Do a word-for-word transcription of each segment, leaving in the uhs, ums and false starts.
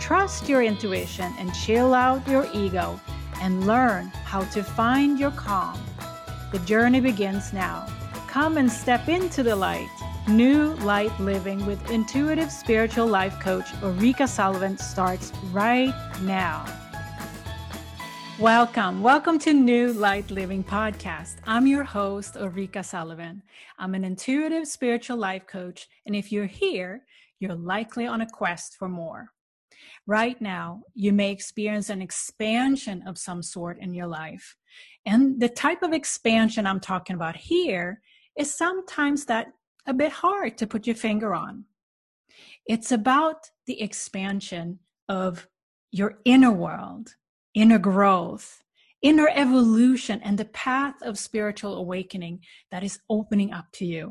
trust your intuition and chill out your ego and learn how to find your calm. The journey begins now. Come and step into the light. New Light Living with intuitive spiritual life coach Ulrika Sullivan starts right now. Welcome. Welcome to New Light Living podcast. I'm your host, Ulrika Sullivan. I'm an intuitive spiritual life coach, and if you're here, you're likely on a quest for more. Right now, you may experience an expansion of some sort in your life. And the type of expansion I'm talking about here is sometimes that a bit hard to put your finger on. It's about the expansion of your inner world, inner growth, inner evolution, and the path of spiritual awakening that is opening up to you.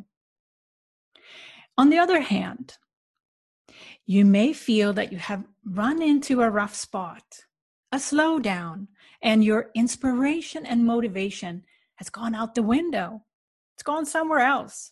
On the other hand, you may feel that you have run into a rough spot, a slowdown, and your inspiration and motivation has gone out the window. It's gone somewhere else.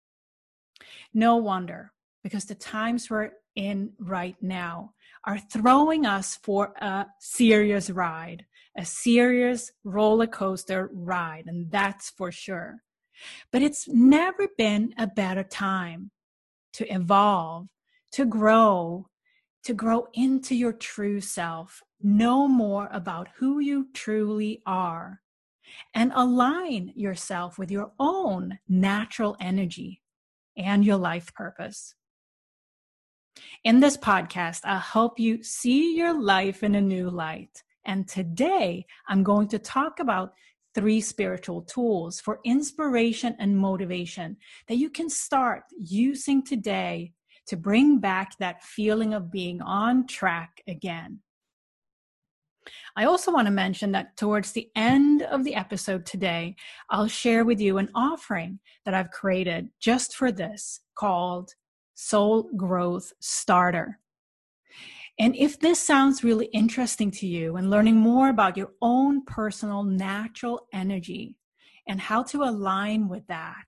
No wonder, because the times we're in right now are throwing us for a serious ride, a serious roller coaster ride, and that's for sure. But it's never been a better time to evolve, to grow, to grow into your true self, know more about who you truly are, and align yourself with your own natural energy and your life purpose. In this podcast, I'll help you see your life in a new light. And today, I'm going to talk about three spiritual tools for inspiration and motivation that you can start using today to bring back that feeling of being on track again. I also want to mention that towards the end of the episode today, I'll share with you an offering that I've created just for this called Soul Growth Starter. And if this sounds really interesting to you and learning more about your own personal natural energy and how to align with that,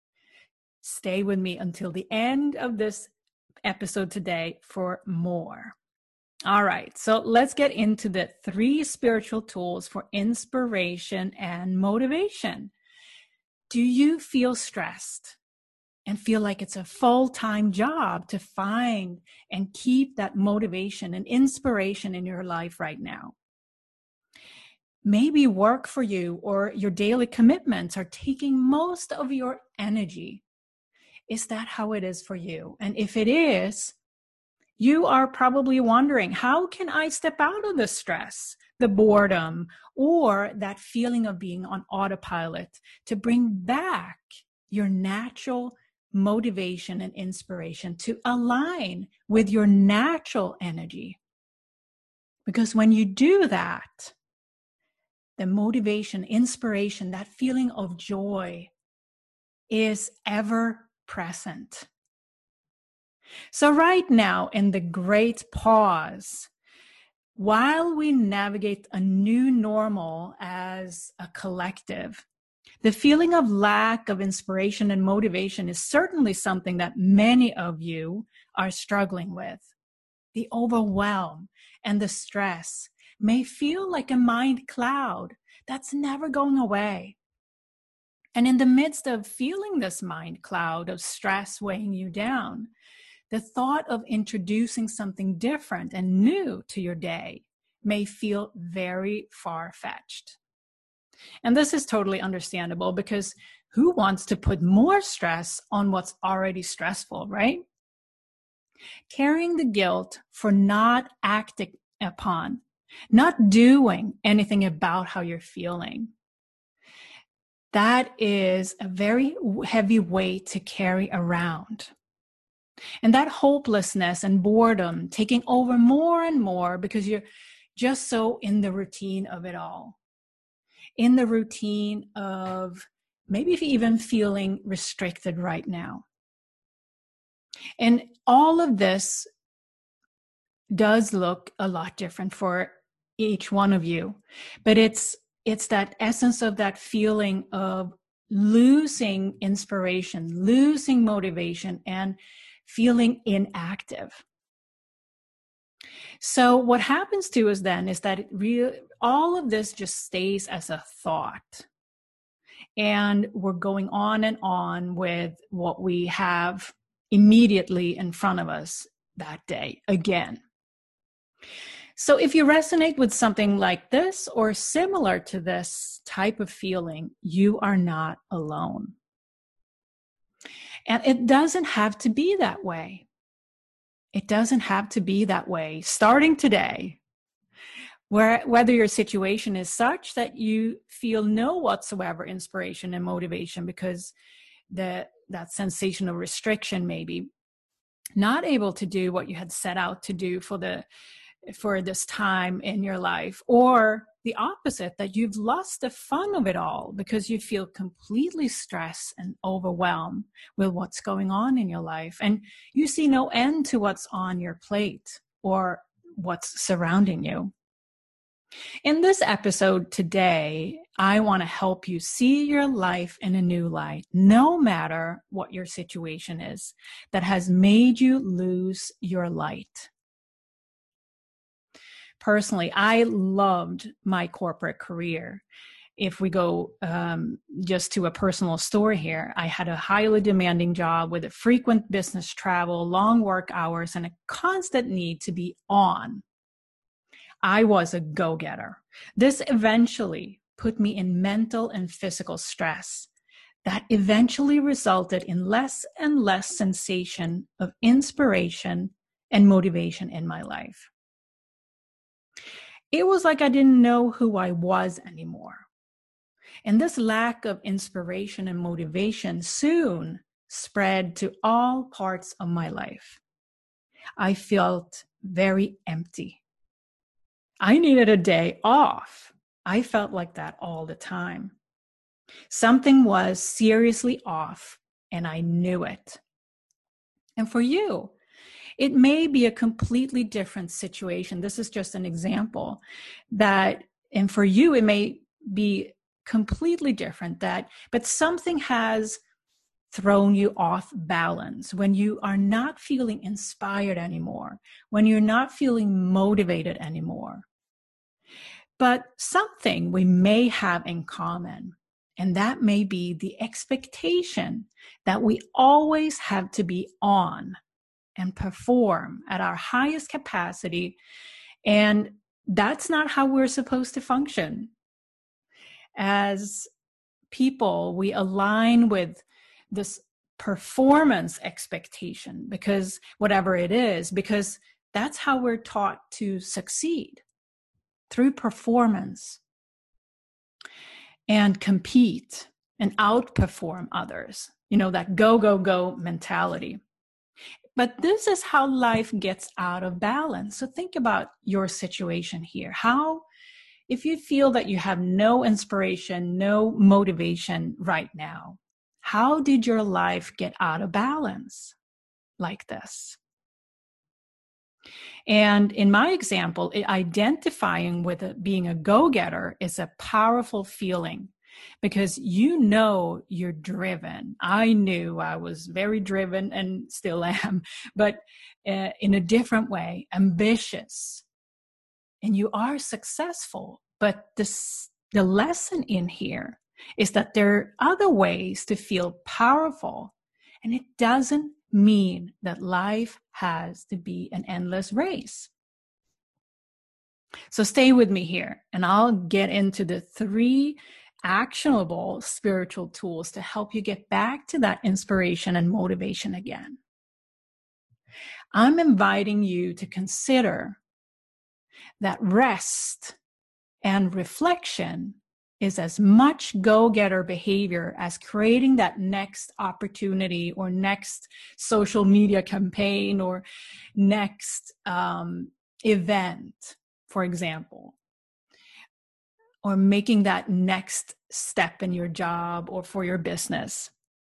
stay with me until the end of this episode today for more. All right, so let's get into the three spiritual tools for inspiration and motivation. Do you feel stressed and feel like it's a full-time job to find and keep that motivation and inspiration in your life right now? Maybe work for you or your daily commitments are taking most of your energy. Is that how it is for you? And if it is, you are probably wondering, how can I step out of the stress, the boredom, or that feeling of being on autopilot to bring back your natural motivation and inspiration to align with your natural energy? Because when you do that, the motivation, inspiration, that feeling of joy is ever present. So right now, in the great pause, while we navigate a new normal as a collective, the feeling of lack of inspiration and motivation is certainly something that many of you are struggling with. The overwhelm and the stress may feel like a mind cloud that's never going away. And in the midst of feeling this mind cloud of stress weighing you down, the thought of introducing something different and new to your day may feel very far-fetched. And this is totally understandable, because who wants to put more stress on what's already stressful, right? Carrying the guilt for not acting upon, not doing anything about how you're feeling, that is a very heavy weight to carry around. And that hopelessness and boredom taking over more and more because you're just so in the routine of it all. In the routine of maybe even feeling restricted right now. And all of this does look a lot different for each one of you. But it's it's that essence of that feeling of losing inspiration, losing motivation, and feeling inactive. So what happens to us then is that it really, all of this just stays as a thought. And we're going on and on with what we have immediately in front of us that day again. So if you resonate with something like this or similar to this type of feeling, you are not alone. And it doesn't have to be that way. It doesn't have to be that way. Starting today, where whether your situation is such that you feel no whatsoever inspiration and motivation because the that sensation of restriction, maybe not able to do what you had set out to do for the for this time in your life, or the opposite, that you've lost the fun of it all because you feel completely stressed and overwhelmed with what's going on in your life, and you see no end to what's on your plate or what's surrounding you. In this episode today, I want to help you see your life in a new light, no matter what your situation is that has made you lose your light. Personally, I loved my corporate career. If we go um, just to a personal story here, I had a highly demanding job with a frequent business travel, long work hours, and a constant need to be on. I was a go-getter. This eventually put me in mental and physical stress that eventually resulted in less and less sensation of inspiration and motivation in my life. It was like I didn't know who I was anymore. And this lack of inspiration and motivation soon spread to all parts of my life. I felt very empty. I needed a day off. I felt like that all the time. Something was seriously off, and I knew it. And for you, it may be a completely different situation. This is just an example that, and for you, it may be completely different that, but something has thrown you off balance when you are not feeling inspired anymore, when you're not feeling motivated anymore. But something we may have in common, and that may be the expectation that we always have to be on and perform at our highest capacity. And that's not how we're supposed to function. As people, we align with this performance expectation, because whatever it is, because that's how we're taught to succeed, through performance and compete and outperform others. You know, that go, go, go mentality. But this is how life gets out of balance. So think about your situation here. How, if you feel that you have no inspiration, no motivation right now, how did your life get out of balance like this? And in my example, identifying with a, being a go-getter is a powerful feeling, because you know you're driven. I knew I was very driven and still am, but uh, in a different way, ambitious. And you are successful. But this, the lesson in here is that there are other ways to feel powerful, and it doesn't mean that life has to be an endless race. So stay with me here, and I'll get into the three actionable spiritual tools to help you get back to that inspiration and motivation again. I'm inviting you to consider that rest and reflection is as much go-getter behavior as creating that next opportunity or next social media campaign or next um, event, for example, or making that next step in your job or for your business.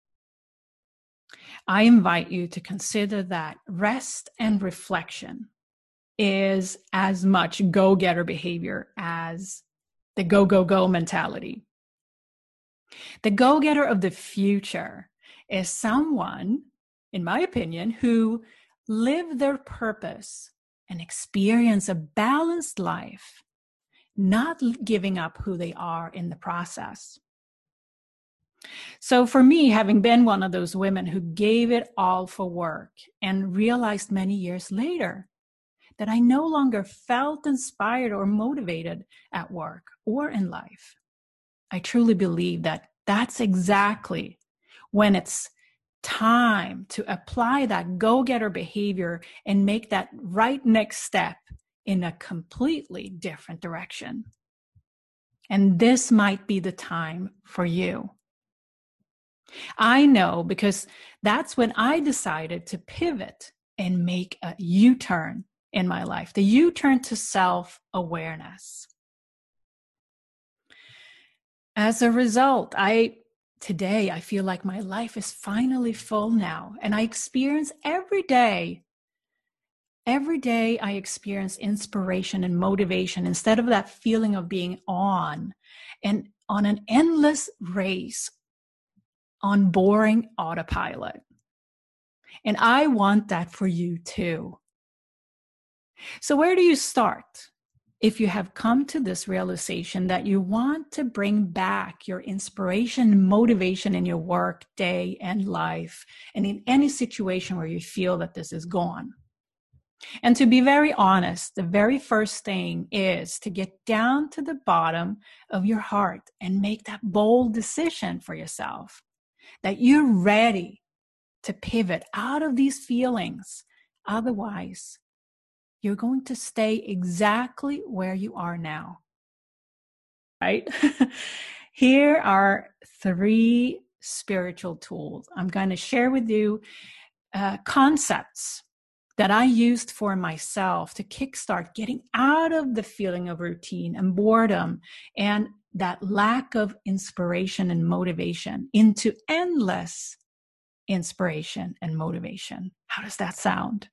I invite you to consider that rest and reflection is as much go-getter behavior as the go, go, go mentality. The go-getter of the future is someone, in my opinion, who live their purpose and experience a balanced life, not giving up who they are in the process. So for me, having been one of those women who gave it all for work and realized many years later that I no longer felt inspired or motivated at work or in life, I truly believe that that's exactly when it's time to apply that go-getter behavior and make that right next step in a completely different direction. And this might be the time for you. I know because that's when I decided to pivot and make a U-turn in my life, the U-turn to self-awareness. As a result, I today I feel like my life is finally full now, and I experience every day Every day I experience inspiration and motivation instead of that feeling of being on and on an endless race on boring autopilot. And I want that for you too. So where do you start? If you have come to this realization that you want to bring back your inspiration and motivation in your work, day, and life, and in any situation where you feel that this is gone. And to be very honest, the very first thing is to get down to the bottom of your heart and make that bold decision for yourself that you're ready to pivot out of these feelings. Otherwise, you're going to stay exactly where you are now. Right? Here are three spiritual tools. I'm going to share with you uh, concepts that I used for myself to kickstart getting out of the feeling of routine and boredom and that lack of inspiration and motivation into endless inspiration and motivation. How does that sound?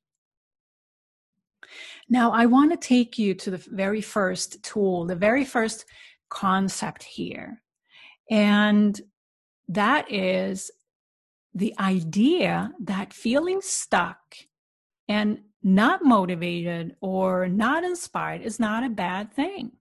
Now, I want to take you to the very first tool, the very first concept here. And that is the idea that feeling stuck and not motivated or not inspired is not a bad thing.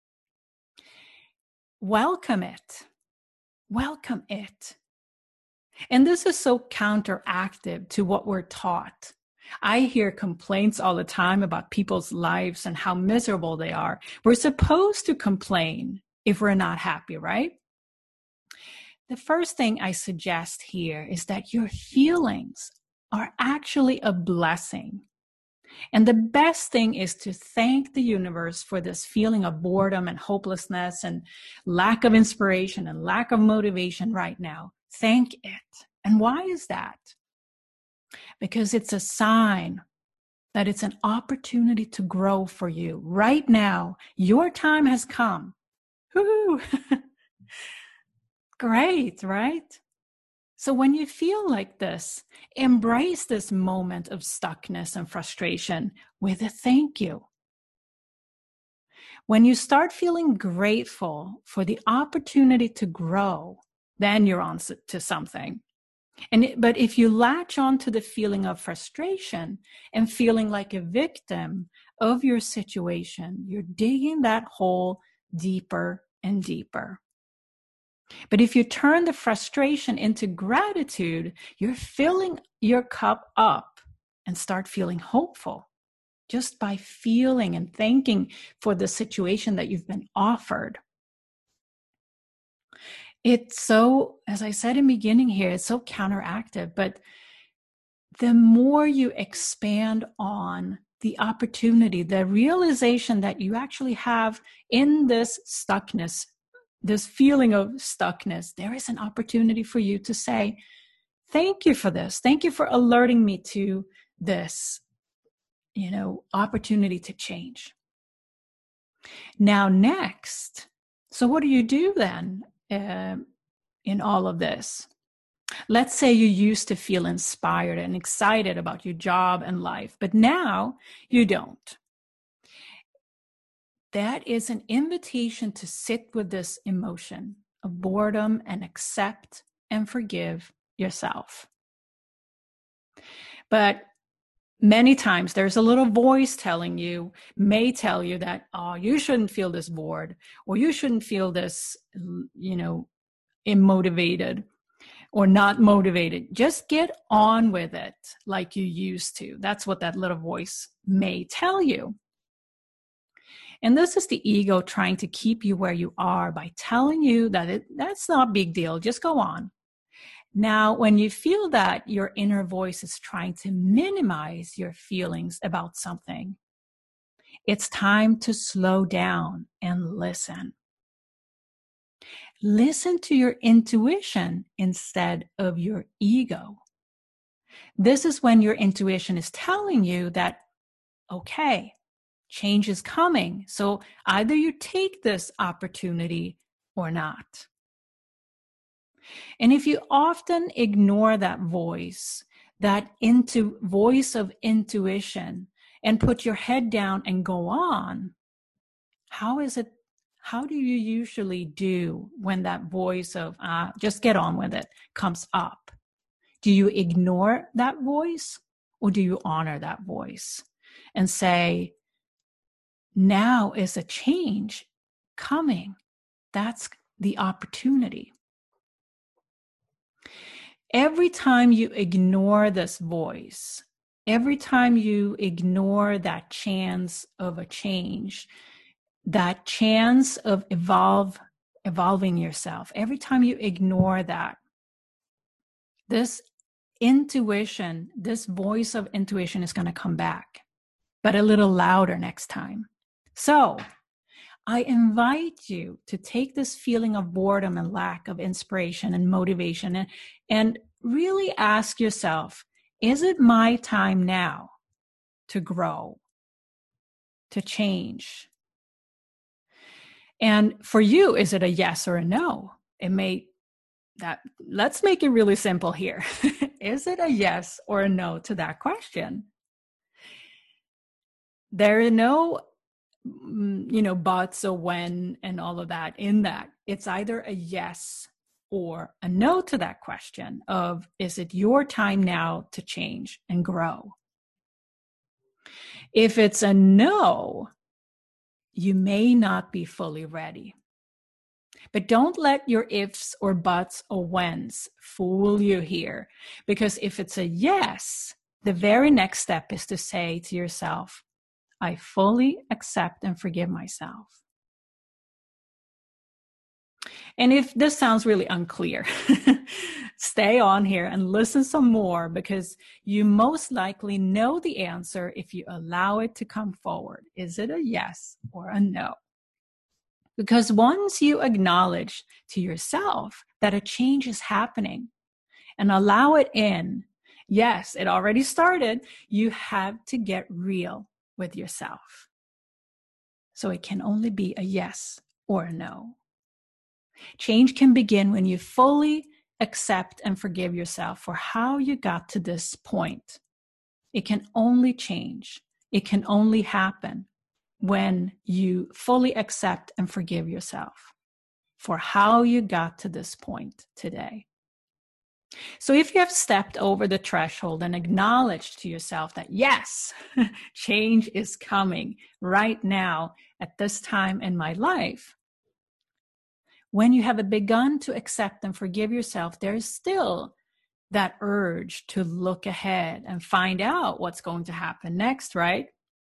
Welcome it. Welcome it. And this is so counteractive to what we're taught. I hear complaints all the time about people's lives and how miserable they are. We're supposed to complain if we're not happy, right? The first thing I suggest here is that your feelings are actually a blessing. And the best thing is to thank the universe for this feeling of boredom and hopelessness and lack of inspiration and lack of motivation right now. Thank it. And why is that? Because it's a sign that it's an opportunity to grow for you. Right now, your time has come. Woo-hoo. Great, right? So when you feel like this, embrace this moment of stuckness and frustration with a thank you. When you start feeling grateful for the opportunity to grow, then you're on to something. And it, but if you latch on to the feeling of frustration and feeling like a victim of your situation, you're digging that hole deeper and deeper. But if you turn the frustration into gratitude, you're filling your cup up and start feeling hopeful just by feeling and thanking for the situation that you've been offered. It's so, as I said in the beginning here, it's so counteractive, but the more you expand on the opportunity, the realization that you actually have in this stuckness, this feeling of stuckness, there is an opportunity for you to say, thank you for this. Thank you for alerting me to this, you know, opportunity to change. Now, next, so what do you do then uh, in all of this? Let's say you used to feel inspired and excited about your job and life, but now you don't. That is an invitation to sit with this emotion of boredom and accept and forgive yourself. But many times there's a little voice telling you, may tell you that, oh, you shouldn't feel this bored, or you shouldn't feel this, you know, immotivated or not motivated. Just get on with it like you used to. That's what that little voice may tell you. And this is the ego trying to keep you where you are by telling you that it, that's not a big deal. Just go on. Now, when you feel that your inner voice is trying to minimize your feelings about something, it's time to slow down and listen. Listen to your intuition instead of your ego. This is when your intuition is telling you that, okay, change is coming. So either you take this opportunity or not. And if you often ignore that voice, that into voice of intuition, and put your head down and go on, how is it, how do you usually do when that voice of, ah, just get on with it, comes up? Do you ignore that voice, or do you honor that voice and say, now is a change coming? That's the opportunity. Every time you ignore this voice, every time you ignore that chance of a change, that chance of evolve, evolving yourself, every time you ignore that, this intuition, this voice of intuition is going to come back, but a little louder next time. So I invite you to take this feeling of boredom and lack of inspiration and motivation and, and really ask yourself, is it my time now to grow, to change? And for you, is it a yes or a no? It may, that, let's make it really simple here. Is it a yes or a no to that question? There are no, you know, buts or when and all of that in that. It's either a yes or a no to that question of, is it your time now to change and grow? If it's a no, you may not be fully ready. But don't let your ifs or buts or whens fool you here. Because if it's a yes, the very next step is to say to yourself, I fully accept and forgive myself. And if this sounds really unclear, stay on here and listen some more, because you most likely know the answer if you allow it to come forward. Is it a yes or a no? Because once you acknowledge to yourself that a change is happening and allow it in, yes, it already started, you have to get real with yourself. So it can only be a yes or a no. Change can begin when you fully accept and forgive yourself for how you got to this point. It can only change. It can only happen when you fully accept and forgive yourself for how you got to this point today. So if you have stepped over the threshold and acknowledged to yourself that, yes, change is coming right now at this time in my life, when you have begun to accept and forgive yourself, there is still that urge to look ahead and find out what's going to happen next, right?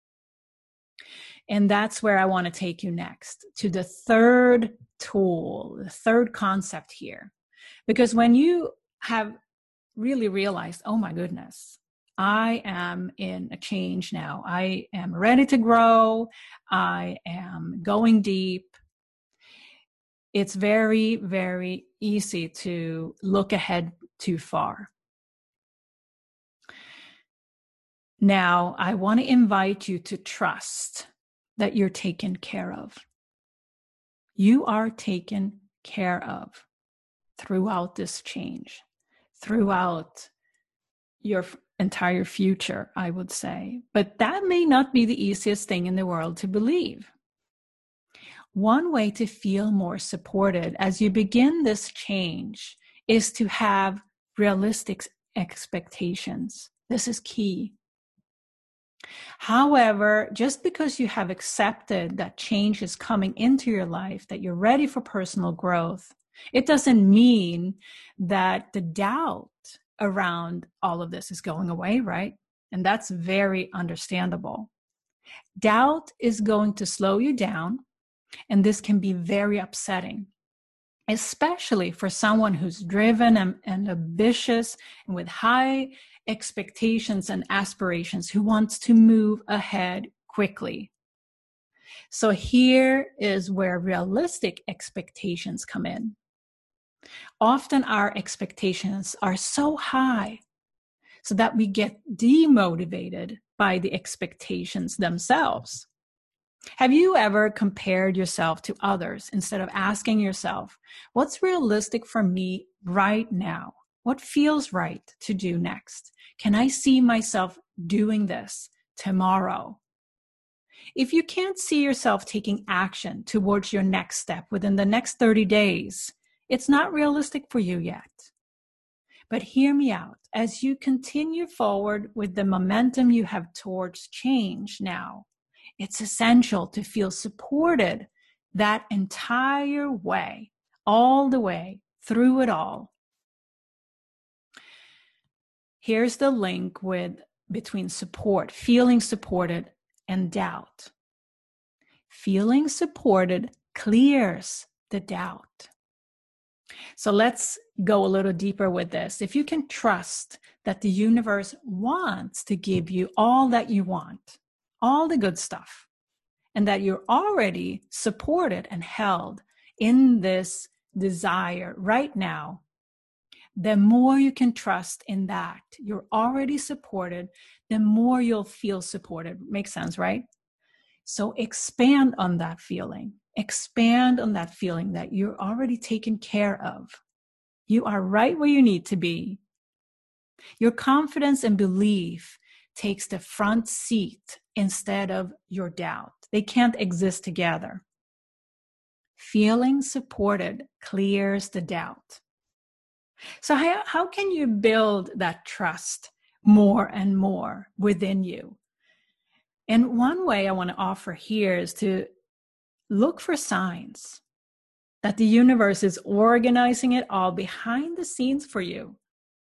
And that's where I want to take you next, to the third tool, the third concept here. Because when you have really realized, oh my goodness, I am in a change now. I am ready to grow. I am going deep. It's very, very easy to look ahead too far. Now, I want to invite you to trust that you're taken care of. You are taken care of throughout this change, throughout your entire future, I would say. But that may not be the easiest thing in the world to believe. One way to feel more supported as you begin this change is to have realistic expectations. This is key. However, just because you have accepted that change is coming into your life, that you're ready for personal growth, it doesn't mean that the doubt around all of this is going away, right? And that's very understandable. Doubt is going to slow you down, and this can be very upsetting, especially for someone who's driven and, and ambitious and with high expectations and aspirations, who wants to move ahead quickly. So here is where realistic expectations come in. Often our expectations are so high so that we get demotivated by the expectations themselves. Have you ever compared yourself to others instead of asking yourself, what's realistic for me right now? What feels right to do next? Can I see myself doing this tomorrow? If you can't see yourself taking action towards your next step within the next thirty days, it's not realistic for you yet. But hear me out. As you continue forward with the momentum you have towards change now, it's essential to feel supported that entire way, all the way through it all. Here's the link with between support, feeling supported, and doubt. Feeling supported clears the doubt. So let's go a little deeper with this. If you can trust that the universe wants to give you all that you want, all the good stuff, and that you're already supported and held in this desire right now, the more you can trust in that you're already supported, the more you'll feel supported. Makes sense, right? So expand on that feeling. Expand on that feeling that you're already taken care of. You are right where you need to be. Your confidence and belief takes the front seat instead of your doubt. They can't exist together. Feeling supported clears the doubt. So how, how can you build that trust more and more within you? And one way I want to offer here is to look for signs that the universe is organizing it all behind the scenes for you.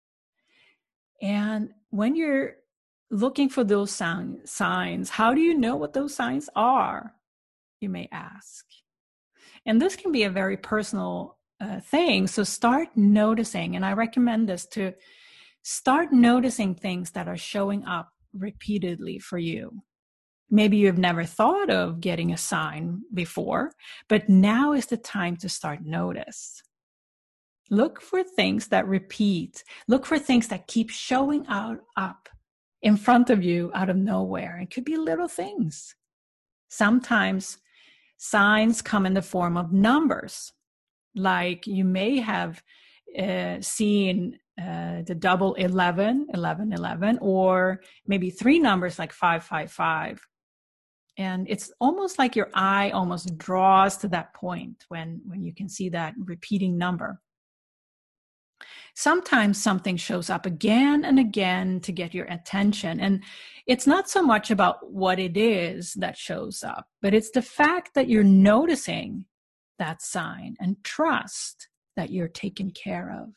And when you're looking for those sound, signs, how do you know what those signs are, you may ask? And this can be a very personal uh, thing. So start noticing, and I recommend this to start noticing things that are showing up repeatedly for you. Maybe you've never thought of getting a sign before, but now is the time to start notice. Look for things that repeat. Look for things that keep showing out up in front of you out of nowhere. It could be little things. Sometimes signs come in the form of numbers. Like you may have uh, seen uh, the double eleven, eleven, eleven, or maybe three numbers like five, five, five. And it's almost like your eye almost draws to that point when, when you can see that repeating number. Sometimes something shows up again and again to get your attention. And it's not so much about what it is that shows up, but it's the fact that you're noticing that sign and trust that you're taken care of.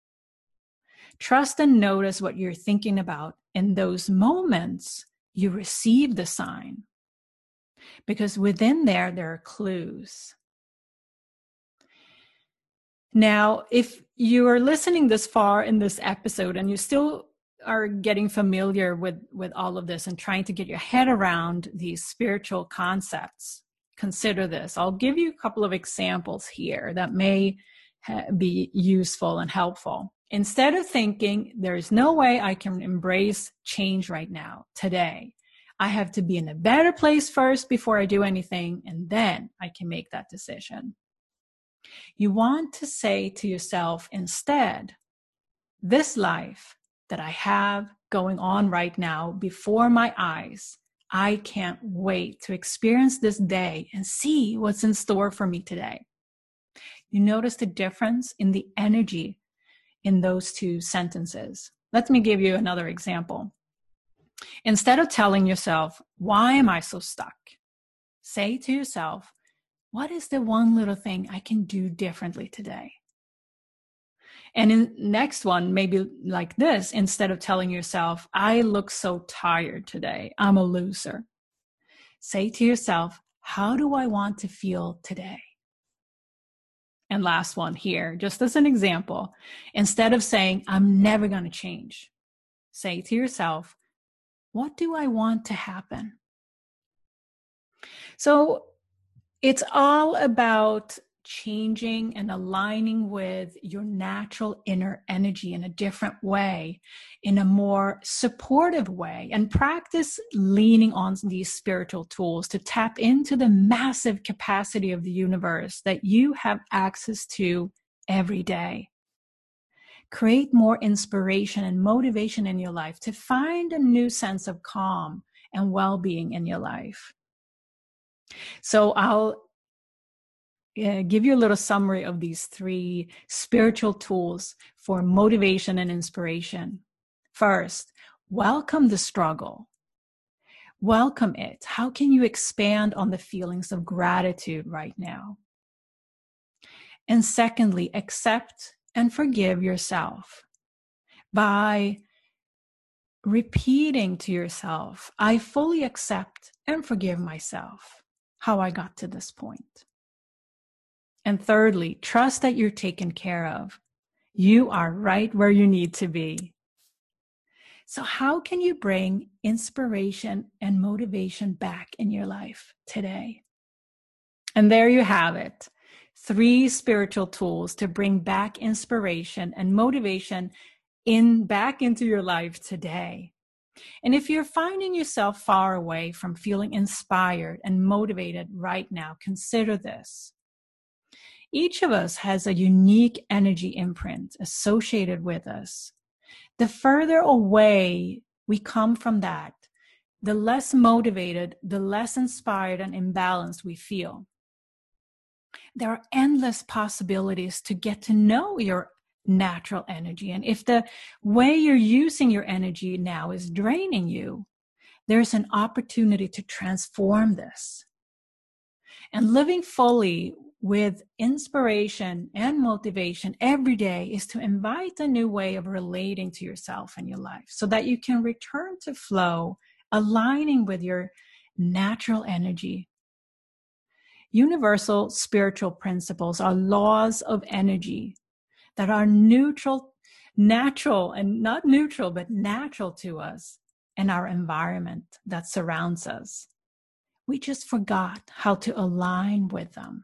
Trust and notice what you're thinking about in those moments you receive the sign. Because within there, there are clues. Now, if you are listening this far in this episode and you still are getting familiar with, with all of this and trying to get your head around these spiritual concepts, consider this. I'll give you a couple of examples here that may ha- be useful and helpful. Instead of thinking, there's no way I can embrace change right now, today, I have to be in a better place first before I do anything, and then I can make that decision. You want to say to yourself instead, this life that I have going on right now before my eyes, I can't wait to experience this day and see what's in store for me today. You notice the difference in the energy in those two sentences. Let me give you another example. Instead of telling yourself, why am I so stuck? Say to yourself, what is the one little thing I can do differently today? And in next one, maybe like this, instead of telling yourself, I look so tired today, I'm a loser. Say to yourself, how do I want to feel today? And last one here, just as an example, instead of saying, I'm never going to change, say to yourself, what do I want to happen? So it's all about changing and aligning with your natural inner energy in a different way, in a more supportive way, and practice leaning on these spiritual tools to tap into the massive capacity of the universe that you have access to every day. Create more inspiration and motivation in your life to find a new sense of calm and well-being in your life. So I'll uh, give you a little summary of these three spiritual tools for motivation and inspiration. First, welcome the struggle. Welcome it. How can you expand on the feelings of gratitude right now? And secondly, accept and forgive yourself by repeating to yourself, I fully accept and forgive myself, how I got to this point. And thirdly, trust that you're taken care of. You are right where you need to be. So how can you bring inspiration and motivation back in your life today? And there you have it. Three spiritual tools to bring back inspiration and motivation in back into your life today. And if you're finding yourself far away from feeling inspired and motivated right now, consider this. Each of us has a unique energy imprint associated with us. The further away we come from that, the less motivated, the less inspired and imbalanced we feel. There are endless possibilities to get to know your natural energy. And if the way you're using your energy now is draining you, there's an opportunity to transform this. And living fully with inspiration and motivation every day is to invite a new way of relating to yourself and your life so that you can return to flow, aligning with your natural energy. Universal spiritual principles are laws of energy that are neutral, natural, and not neutral, but natural to us and our environment that surrounds us. We just forgot how to align with them.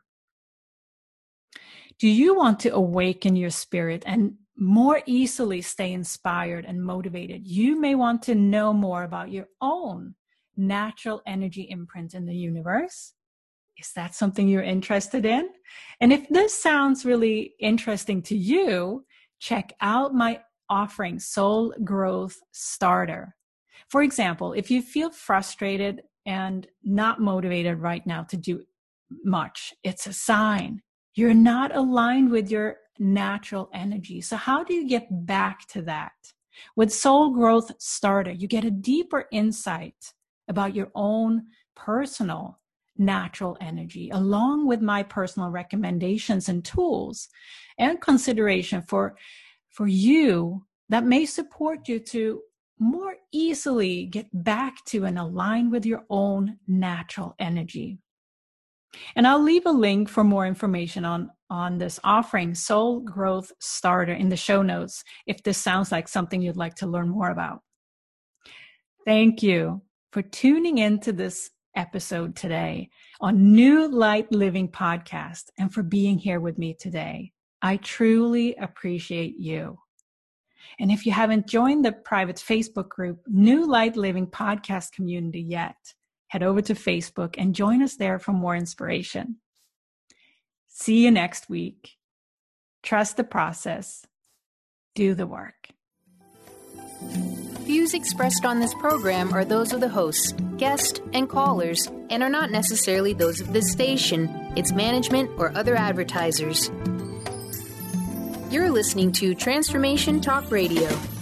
Do you want to awaken your spirit and more easily stay inspired and motivated? You may want to know more about your own natural energy imprint in the universe. Is that something you're interested in? And if this sounds really interesting to you, check out my offering, Soul Growth Starter. For example, if you feel frustrated and not motivated right now to do much, it's a sign you're not aligned with your natural energy. So how do you get back to that? With Soul Growth Starter, you get a deeper insight about your own personal natural energy, along with my personal recommendations and tools and consideration for, for you that may support you to more easily get back to and align with your own natural energy. And I'll leave a link for more information on, on this offering, Soul Growth Starter, in the show notes if this sounds like something you'd like to learn more about. Thank you for tuning into this episode today on New Light Living Podcast and for being here with me today. I truly appreciate you. And if you haven't joined the private Facebook group, New Light Living Podcast community yet, head over to Facebook and join us there for more inspiration. See you next week. Trust the process. Do the work. Views expressed on this program are those of the hosts, guests, and callers, and are not necessarily those of this station, its management, or other advertisers. You're listening to Transformation Talk Radio.